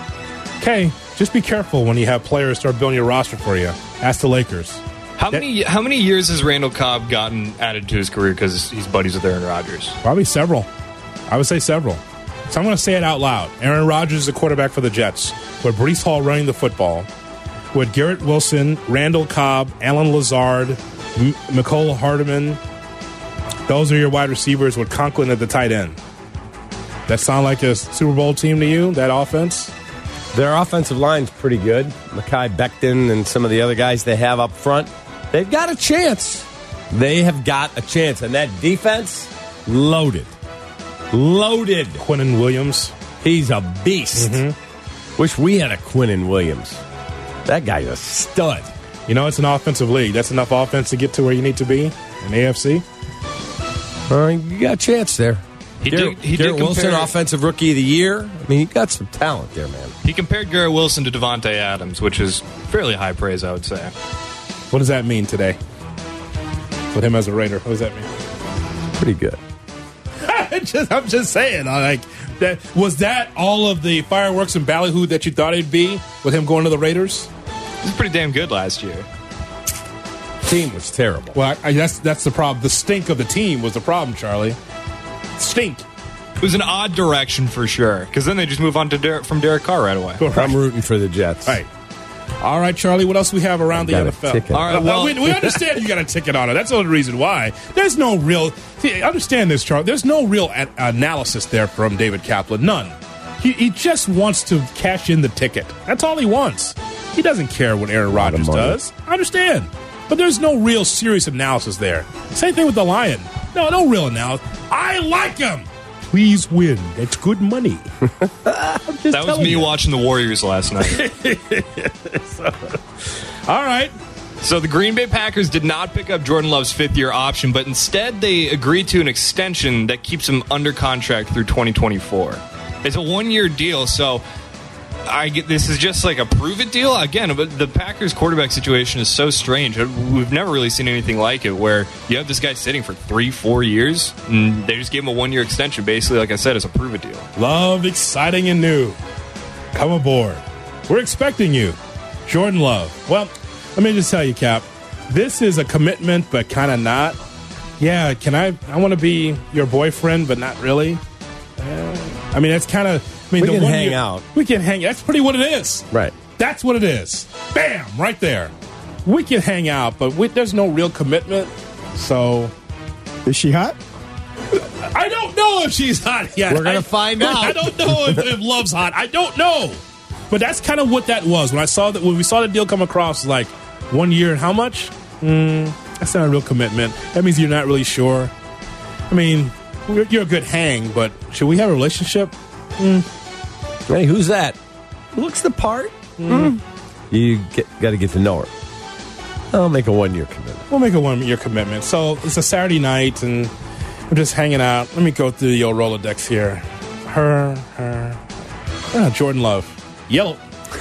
Okay. Just be careful when you have players start building your roster for you. Ask the Lakers. How that, many how many years has Randall Cobb gotten added to his career because he's buddies with Aaron Rodgers? Probably several. I would say several. So I'm going to say it out loud. Aaron Rodgers is the quarterback for the Jets, with Breece Hall running the football, with Garrett Wilson, Randall Cobb, Alan Lazard, M- Mecole Hardman. Those are your wide receivers with Conklin at the tight end. That sound like a Super Bowl team to you, that offense? Their offensive line's pretty good. Mekhi Becton and some of the other guys they have up front, they've got a chance. They have got a chance. And that defense, loaded. Loaded. Quinnen Williams. He's a beast. Mm-hmm. Wish we had a Quinnen Williams. That guy's a stud. You know, it's an offensive league. That's enough offense to get to where you need to be in A F C. Uh, you got a chance there. He Garrett, did, he Garrett did Wilson, compare, Offensive Rookie of the Year. I mean, he got some talent there, man. He compared Garrett Wilson to Devontae Adams, which is fairly high praise, I would say. What does that mean today? With him as a Raider, what does that mean? Pretty good. just, I'm just saying, like that. Was that all of the fireworks and ballyhoo that you thought it'd be with him going to the Raiders? He was pretty damn good last year. Team was terrible. Well, I, I, that's that's the problem. The stink of the team was the problem, Charlie. Stink. It was an odd direction for sure, because then they just move on to Der- from Derek Carr right away. I'm rooting for the Jets. Right. All right, Charlie, what else we have around the got a N F L? ticket. All right, well, we, we understand you got a ticket on it. That's the only reason why. There's no real see, understand this, Charlie. There's no real a- analysis there from David Kaplan. None. He, he just wants to cash in the ticket. That's all he wants. He doesn't care what Aaron Rodgers does. I understand. But there's no real serious analysis there. Same thing with the Lion. No, no real analysis. I like him. Please win. That's good money. That was me you. watching the Warriors last night. so, all right. So the Green Bay Packers did not pick up Jordan Love's fifth-year option, but instead they agreed to an extension that keeps him under contract through twenty twenty-four. It's a one-year deal, so I get this is just like a prove-it deal. Again, but the Packers quarterback situation is so strange. We've never really seen anything like it, where you have this guy sitting for three, four years, and they just gave him a one-year extension, basically, like I said, as a prove-it deal. Love, exciting and new. Come aboard. We're expecting you. Jordan Love. Well, let me just tell you, Cap, this is a commitment, but kind of not. Yeah, can I, I want to be your boyfriend, but not really. Uh, I mean, that's kind of, I mean, we the can one hang year, out. We can hang. That's pretty what it is. Right. That's what it is. Bam, right there. We can hang out, but we, there's no real commitment. So, is she hot? I don't know if she's hot yet. We're gonna I, find out. I don't know if, if Love's hot. I don't know. But that's kind of what that was when I saw that when we saw the deal come across. Like one year and how much? Mm, that's not a real commitment. That means you're not really sure. I mean, you're, you're a good hang, but should we have a relationship? Mm. Hey, who's that? Looks the part. Mm. You got to get to know her. I'll make a one-year commitment. We'll make a one-year commitment. So it's a Saturday night, and we're just hanging out. Let me go through the old Rolodex here. Her, her, ah, Jordan Love. Yellow.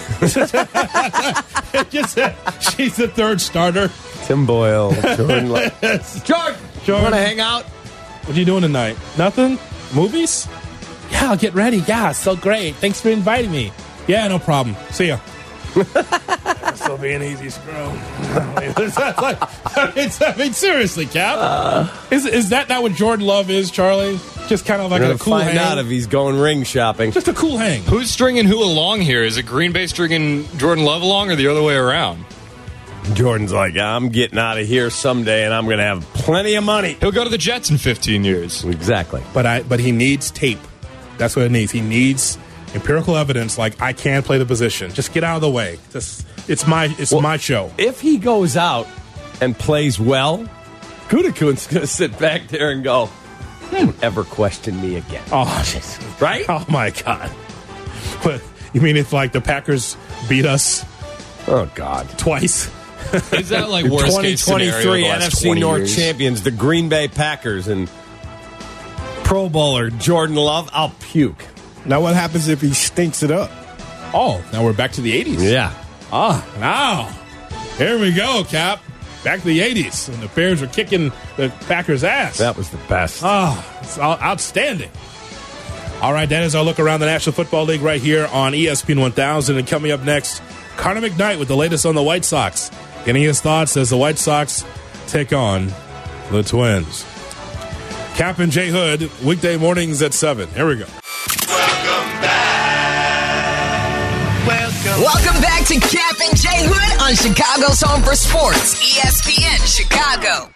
Just, she's the third starter. Tim Boyle. Jordan Love. Jordan, Jordan. Want to hang out? What are you doing tonight? Nothing? Movies? Yeah, I'll get ready. Yeah, so great. Thanks for inviting me. Yeah, no problem. See ya. Still being easy screw. I mean, I mean, seriously, Cap. Uh, is is that not what Jordan Love is, Charlie? Just kind of like We're a gonna cool find hang? out if he's going ring shopping. Just a cool hang. Who's stringing who along here? Is it Green Bay stringing Jordan Love along, or the other way around? Jordan's like, I'm getting out of here someday, and I'm going to have plenty of money. He'll go to the Jets in fifteen years. Exactly. But I but he needs tape. That's what it needs. He needs empirical evidence. Like, I can play the position. Just get out of the way. Just it's my it's well, my show. If he goes out and plays well, Gutekunst's going to sit back there and go, don't ever question me again. Oh, Jesus. Right? Oh my God. But you mean if like the Packers beat us? Oh God, twice. Is that like worst case scenario? twenty twenty-three N F C North years? champions, the Green Bay Packers, and Pro Bowler Jordan Love? I'll puke. Now what happens if he stinks it up? Oh, now we're back to the eighties. Yeah. Ah, now here we go, Cap. Back to the eighties, and the Bears were kicking the Packers' ass. That was the best. Ah, it's outstanding. All right, that is our look around the National Football League right here on E S P N one thousand. And coming up next, Connor McKnight with the latest on the White Sox. Getting his thoughts as the White Sox take on the Twins. Cap and J Hood, weekday mornings at seven. Here we go. Welcome back. Welcome. Welcome back to Cap and J Hood on Chicago's Home for Sports, E S P N Chicago.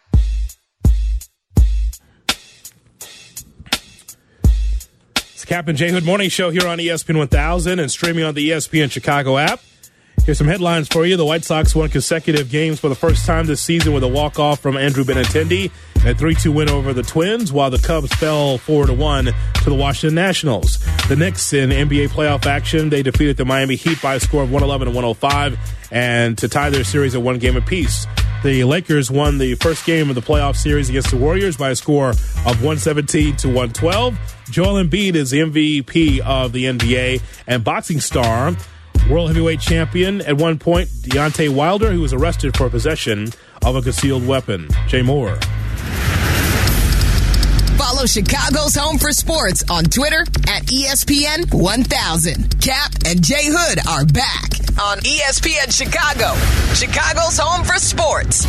It's the Cap and J Hood Morning Show here on E S P N one thousand and streaming on the E S P N Chicago app. Here's some headlines for you. The White Sox won consecutive games for the first time this season with a walk-off from Andrew Benintendi, a three two win over the Twins, while the Cubs fell four to one to the Washington Nationals. The Knicks in N B A playoff action, they defeated the Miami Heat by a score of one eleven to one oh five and to tie their series at one game apiece. The Lakers won the first game of the playoff series against the Warriors by a score of one seventeen to one twelve. Joel Embiid is the M V P of the N B A, and boxing star, world heavyweight champion at one point, Deontay Wilder, who was arrested for possession of a concealed weapon. Jay Moore. Follow Chicago's Home for Sports on Twitter at E S P N one thousand. Cap and J Hood are back on E S P N Chicago, Chicago's Home for Sports.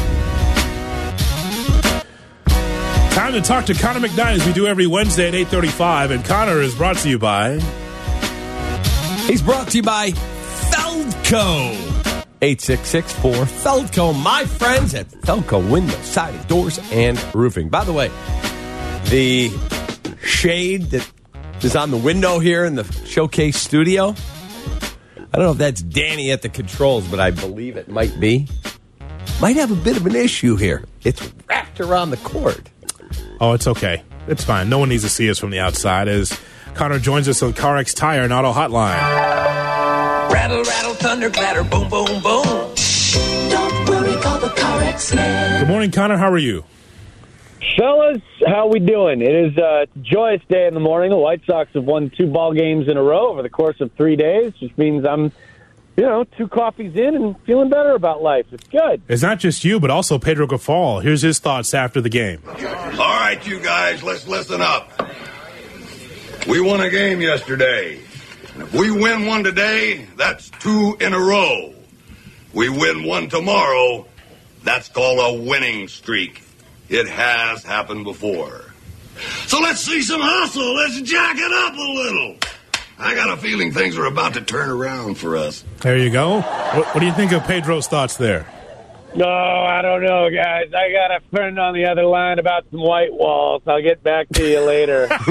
Time to talk to Connor McKnight as we do every Wednesday at eight thirty-five. And Connor is brought to you by... He's brought to you by Feldco. eight six six, four, Feldco. My friends at Feldco Windows, Siding, Doors, and Roofing. By the way, the shade that is on the window here in the showcase studio, I don't know if that's Danny at the controls, but I believe it might be. Might have a bit of an issue here. It's wrapped around the cord. Oh, it's okay. It's fine. No one needs to see us from the outside as Connor joins us on CarX Tire and Auto Hotline. Rattle, rattle, thunder, clatter, boom, boom, boom. Don't worry, call the CarX man. Good morning, Connor. How are you? Fellas, how we doing? It is a joyous day in the morning. The White Sox have won two ball games in a row over the course of three days, which means I'm, you know, two coffees in and feeling better about life. It's good. It's not just you, but also Pedro Gaffal. Here's his thoughts after the game. All right, you guys, let's listen up. We won a game yesterday. And if we win one today, that's two in a row. We win one tomorrow, that's called a winning streak. It has happened before. So let's see some hustle. Let's jack it up a little. I got a feeling things are about to turn around for us. There you go. What, what do you think of Pedro's thoughts there? No, I don't know, guys. I got a friend on the other line about some white walls. I'll get back to you later. It's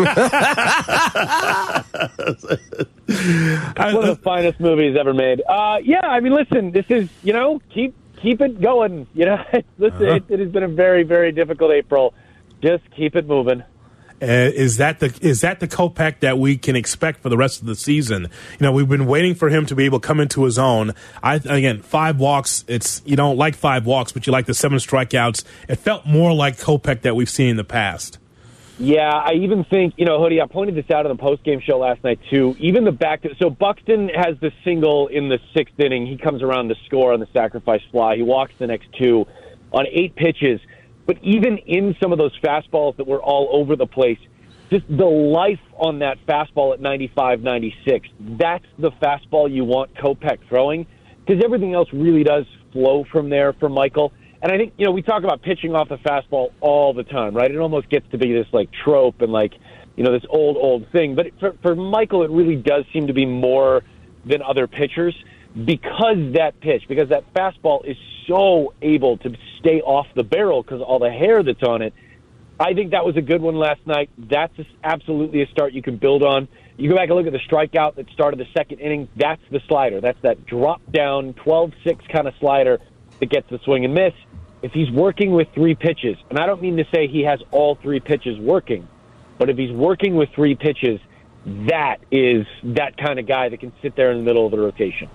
one of the finest movies ever made. Uh, yeah, I mean, listen, this is, you know, keep keep it going. You know, listen, uh-huh. it, it has been a very, very difficult April. Just keep it moving. Uh, is that the is that the Kopech that we can expect for the rest of the season? You know, we've been waiting for him to be able to come into his own. I again, five walks. It's you don't like five walks, but you like the seven strikeouts. It felt more like Kopech that we've seen in the past. Yeah, I even think, you know, Hoodie, I pointed this out on the post-game show last night, too. Even the back to, so Buxton has the single in the sixth inning. He comes around to score on the sacrifice fly. He walks the next two on eight pitches. But even in some of those fastballs that were all over the place, just the life on that fastball at ninety-five, ninety-six, that's the fastball you want Kopech throwing, because everything else really does flow from there for Michael. And I think, you know, we talk about pitching off the fastball all the time, right? It almost gets to be this, like, trope and, like, you know, this old, old thing. But for, for Michael, it really does seem to be more than other pitchers because that pitch, because that fastball is so able to stay off the barrel because of all the hair that's on it. I think that was a good one last night. That's absolutely a start you can build on. You go back and look at the strikeout that started the second inning. That's the slider. That's that drop-down, twelve six kind of slider that gets the swing and miss. If he's working with three pitches, and I don't mean to say he has all three pitches working, but if he's working with three pitches, that is that kind of guy that can sit there in the middle of the rotation.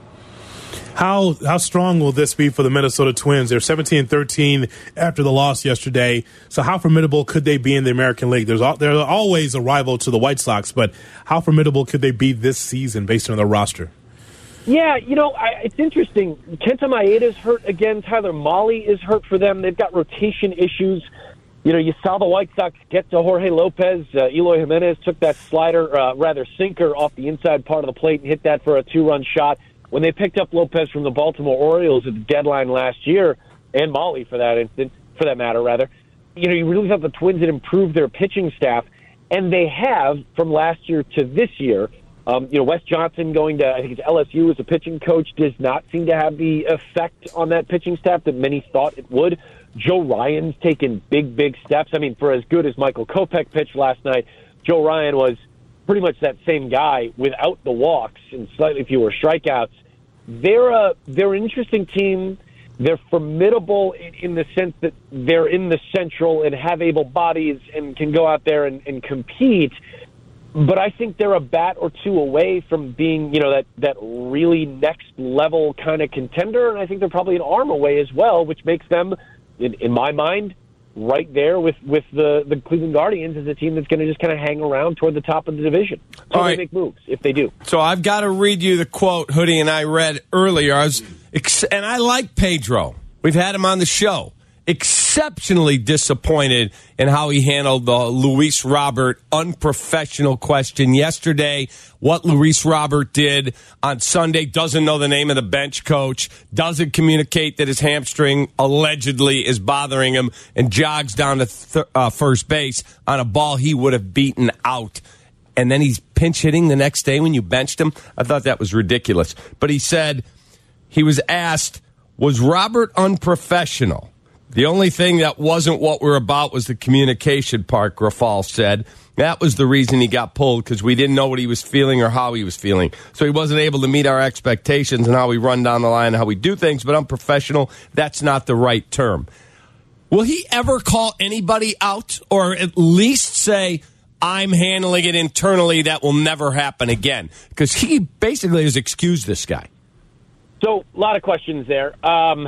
How how strong will this be for the Minnesota Twins? They're seventeen and thirteen after the loss yesterday. So how formidable could they be in the American League? There's they're always a rival to the White Sox, but how formidable could they be this season based on their roster? Yeah, you know, I, it's interesting. Kenta Maeda's hurt again. Tyler Mahle is hurt for them. They've got rotation issues. You know, you saw the White Sox get to Jorge Lopez. Uh, Eloy Jimenez took that slider, uh, rather sinker, off the inside part of the plate and hit that for a two-run shot. When they picked up Lopez from the Baltimore Orioles at the deadline last year, and Mahle for that instance, for that matter, rather, you know, you really thought the Twins had improved their pitching staff, and they have from last year to this year. Um, you know, Wes Johnson going to, I think it's L S U as a pitching coach, does not seem to have the effect on that pitching staff that many thought it would. Joe Ryan's taken big, big steps. I mean, for as good as Michael Kopech pitched last night, Joe Ryan was pretty much that same guy without the walks and slightly fewer strikeouts. They're a, they're an interesting team. They're formidable in, in the sense that they're in the Central and have able bodies and can go out there and, and compete. But I think they're a bat or two away from being, you know, that, that really next level kind of contender. And I think they're probably an arm away as well, which makes them, in, in my mind, right there with, with the, the Cleveland Guardians as a team that's going to just kind of hang around toward the top of the division. So All they right. make moves, if they do. So I've got to read you the quote Hoodie and I read earlier. I was, ex- and I like Pedro. We've had him on the show. Exceptionally disappointed in how he handled the Luis Robert unprofessional question yesterday. What Luis Robert did on Sunday, doesn't know the name of the bench coach, doesn't communicate that his hamstring allegedly is bothering him, and jogs down to th- uh, first base on a ball he would have beaten out. And then he's pinch hitting the next day when you benched him. I thought that was ridiculous. But he said, he was asked, was Robert unprofessional? The only thing that wasn't what we're about was the communication part, Grafal said. That was the reason he got pulled, because we didn't know what he was feeling or how he was feeling. So he wasn't able to meet our expectations and how we run down the line and how we do things. But unprofessional, that's not the right term. Will he ever call anybody out or at least say, I'm handling it internally, that will never happen again? Because he basically has excused this guy. So, a lot of questions there. Um,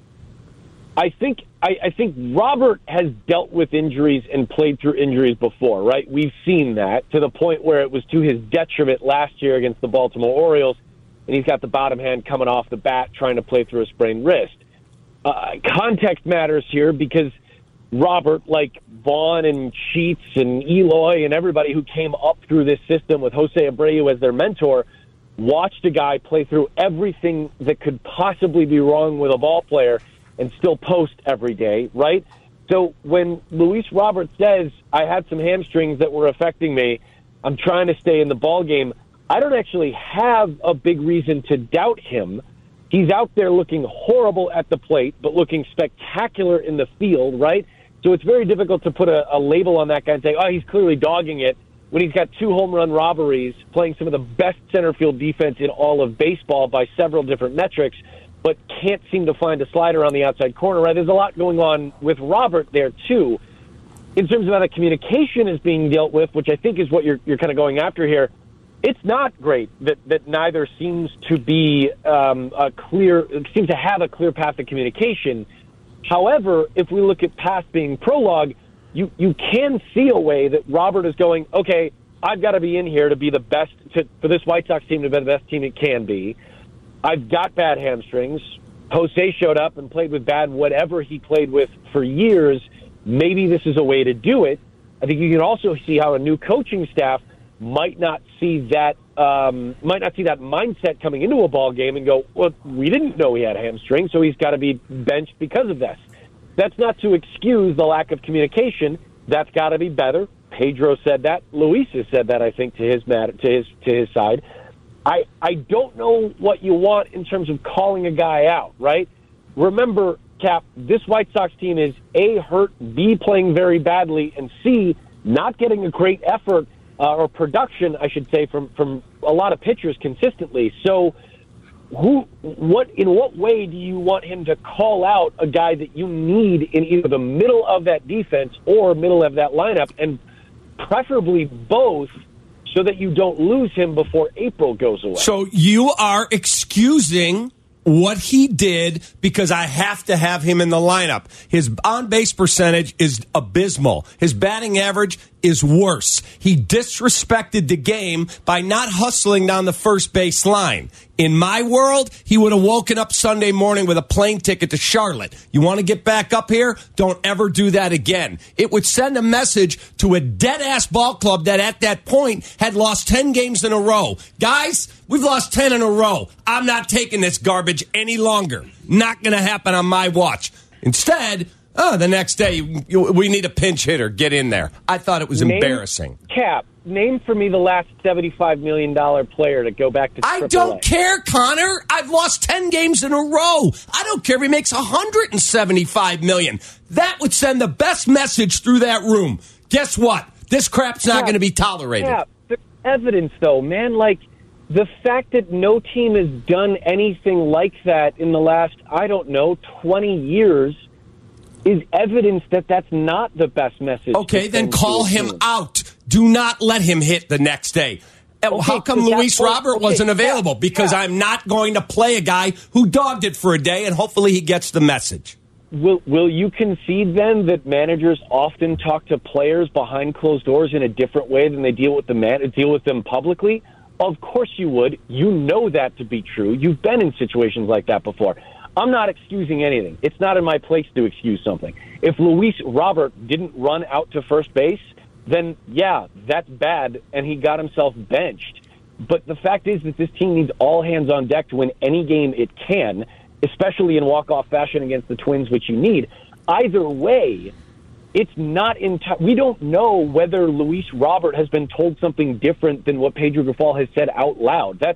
I think I, I think Robert has dealt with injuries and played through injuries before, right? We've seen that to the point where it was to his detriment last year against the Baltimore Orioles, and he's got the bottom hand coming off the bat trying to play through a sprained wrist. Uh, context matters here because Robert, like Vaughn and Sheets and Eloy and everybody who came up through this system with Jose Abreu as their mentor, watched a guy play through everything that could possibly be wrong with a ball player and still post every day, right? So when Luis Robert says, I had some hamstrings that were affecting me, I'm trying to stay in the ball game, I don't actually have a big reason to doubt him. He's out there looking horrible at the plate, but looking spectacular in the field, right? So it's very difficult to put a, a label on that guy and say, oh, he's clearly dogging it, when he's got two home run robberies, playing some of the best center field defense in all of baseball by several different metrics, but can't seem to find a slider on the outside corner, right? There's a lot going on with Robert there, too. In terms of how the communication is being dealt with, which I think is what you're, you're kind of going after here, it's not great that, that neither seems to be um, a clear, seems to have a clear path of communication. However, if we look at past being prologue, you, you can see a way that Robert is going, okay, I've got to be in here to be the best, to, for this White Sox team to be the best team it can be. I've got bad hamstrings. Jose showed up and played with bad whatever he played with for years. Maybe this is a way to do it. I think you can also see how a new coaching staff might not see that um, might not see that mindset coming into a ball game and go, well, we didn't know he had a hamstring, so he's got to be benched because of this. That's not to excuse the lack of communication. That's got to be better. Pedro said that. Luis has said that, I think, to his matter, to his to his side. I, I don't know what you want in terms of calling a guy out, right? Remember, Cap, this White Sox team is A, hurt, B, playing very badly, and C, not getting a great effort uh, or production, I should say, from, from a lot of pitchers consistently. So who, what, in what way do you want him to call out a guy that you need in either the middle of that defense or middle of that lineup, and preferably both, so that you don't lose him before April goes away? So you are excusing what he did because I have to have him in the lineup. His on-base percentage is abysmal. His batting average is worse. He disrespected the game by not hustling down the first base line. In my world, he would have woken up Sunday morning with a plane ticket to Charlotte. You want to get back up here? Don't ever do that again. It would send a message to a dead-ass ball club that at that point had lost ten games in a row. Guys, we've lost ten in a row. I'm not taking this garbage any longer. Not going to happen on my watch. Instead, oh, the next day, you, you, we need a pinch hitter. Get in there. I thought it was name, embarrassing. Cap, name for me the last seventy-five million dollars player to go back to I triple A. don't care, Connor. I've lost ten games in a row. I don't care if he makes one hundred seventy-five million dollars. That would send the best message through that room. Guess what? This crap's not going to be tolerated. Cap, there's evidence, though, man. Like, the fact that no team has done anything like that in the last, I don't know, twenty years is evidence that that's not the best message. Okay, then call him team. out. Do not let him hit the next day. Okay, How come Luis Robert okay, wasn't available? yeah, Because yeah. I'm not going to play a guy who dogged it for a day, and hopefully he gets the message. Will Will you concede then that managers often talk to players behind closed doors in a different way than they deal with the man deal with them publicly? Of course you would. You know that to be true. You've been in situations like that before. I'm not excusing anything. It's not in my place to excuse something. If Luis Robert didn't run out to first base, then yeah, that's bad, and he got himself benched. But the fact is that this team needs all hands on deck to win any game it can, especially in walk-off fashion against the Twins, which you need. Either way, it's not in t- we don't know whether Luis Robert has been told something different than what Pedro Grifol has said out loud. That's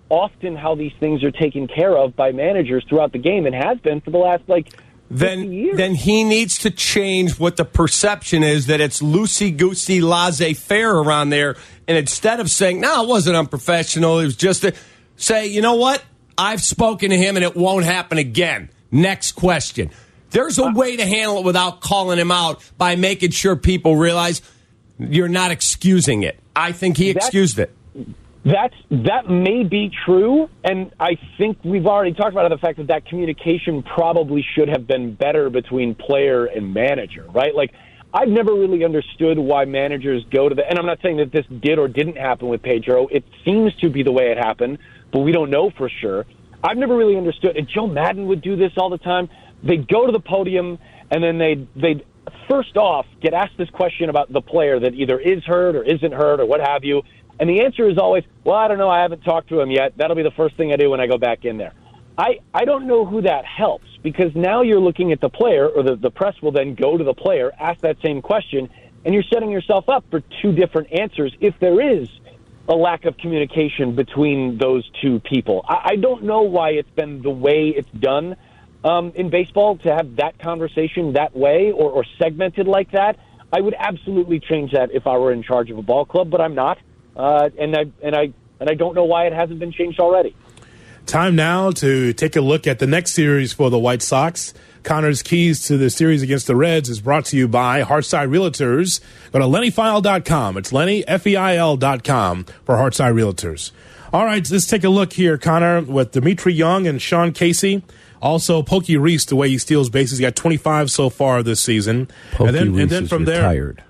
often how these things are taken care of by managers throughout the game, and has been for the last, like, then years. Then he needs to change what the perception is, that it's loosey-goosey, laissez-faire around there. And instead of saying, no, it wasn't unprofessional, it was just a, say, you know what? I've spoken to him and it won't happen again. Next question. There's a way to handle it without calling him out by making sure people realize you're not excusing it. I think he excused it. That's, that may be true, and I think we've already talked about the fact that that communication probably should have been better between player and manager, right? Like, I've never really understood why managers go to the, and I'm not saying that this did or didn't happen with Pedro. It seems to be the way it happened, but we don't know for sure. I've never really understood, and Joe Madden would do this all the time. They'd go to the podium, and then they'd, they'd first off get asked this question about the player that either is hurt or isn't hurt or what have you. And the answer is always, well, I don't know, I haven't talked to him yet. That'll be the first thing I do when I go back in there. I, I don't know who that helps, because now you're looking at the player, or the, the press will then go to the player, ask that same question, and you're setting yourself up for two different answers if there is a lack of communication between those two people. I, I don't know why it's been the way it's done um, in baseball, to have that conversation that way or, or segmented like that. I would absolutely change that if I were in charge of a ball club, but I'm not. Uh, and I and I and I don't know why it hasn't been changed already. Time now to take a look at the next series for the White Sox. Connor's keys to the series against the Reds is brought to you by Hearthside Realtors. Go to Lenny Feil dot com. It's Lenny, F E I L dot com for Hearthside Realtors. All right, let's take a look here, Connor, with Dimitri Young and Sean Casey. Also, Pokey Reese, the way he steals bases. He got twenty-five so far this season. Pokey and then, Reese and then from is there, retired.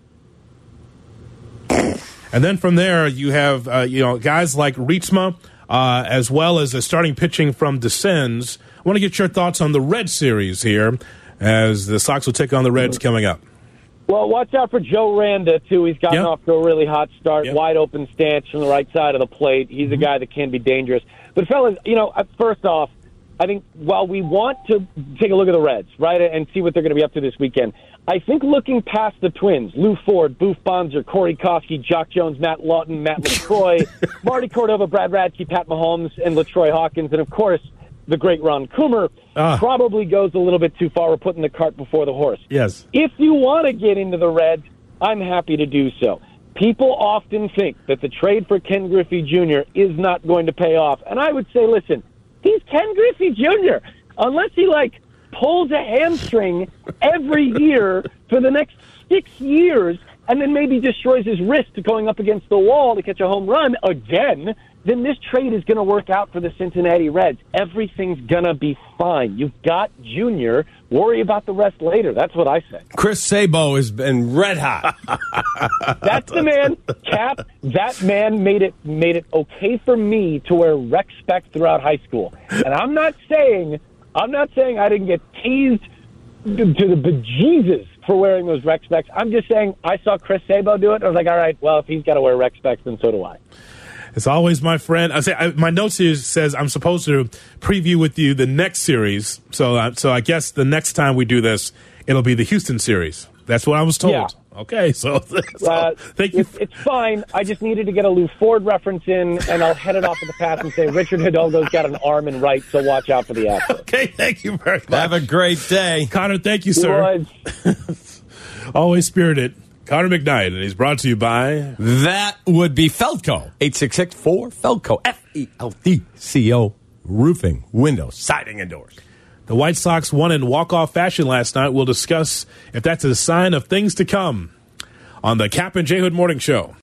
And then from there, you have uh, you know guys like Rietsma, uh, as well as the starting pitching from Descends. I want to get your thoughts on the Red series here, as the Sox will take on the Reds coming up. Well, watch out for Joe Randa, too. He's gotten Yep. off to a really hot start, Yep. wide open stance from the right side of the plate. He's a guy that can be dangerous. But, fellas, you know, uh, first off, I think while we want to take a look at the Reds, right, and see what they're going to be up to this weekend, I think looking past the Twins, Lou Ford, Boof Bonser, Corey Kosky, Jock Jones, Matt Lawton, Matt LaCroix, Marty Cordova, Brad Radke, Pat Mahomes, and LaTroy Hawkins, and, of course, the great Ron Coomer, Ah. probably goes a little bit too far. We're putting the cart before the horse. Yes. If you want to get into the Reds, I'm happy to do so. People often think that the trade for Ken Griffey Junior is not going to pay off. And I would say, listen, he's Ken Griffey Junior Unless he, like, pulls a hamstring every year for the next six years and then maybe destroys his wrist going up against the wall to catch a home run again, then this trade is going to work out for the Cincinnati Reds. Everything's going to be fine. You've got Junior. Worry about the rest later. That's what I say. Chris Sabo has been red hot. That's the man, Cap. That man made it made it okay for me to wear rec spec throughout high school. And I'm not saying I'm not saying I didn't get teased to, to the bejesus for wearing those rec specs. I'm just saying I saw Chris Sabo do it. I was like, all right, well, if he's got to wear rec specs, then so do I. It's always my friend. I say I, my notes here says I'm supposed to preview with you the next series. So, uh, so I guess the next time we do this, it'll be the Houston series. That's what I was told. Yeah. Okay, so, so uh, thank you. It's, it's fine. I just needed to get a Lou Ford reference in, and I'll head it off at the pass and say Richard Hidalgo's got an arm in right, so watch out for the Astros. Okay, thank you very much. Have a great day. Connor, thank you, sir. Always spirited. Connor McKnight, and he's brought to you by... That would be Feldco. eight six six four Feldco. F E L D C O. Roofing, windows, siding, and doors. The White Sox won in walk-off fashion last night. We'll discuss if that's a sign of things to come on the Cap and J Hood Morning Show.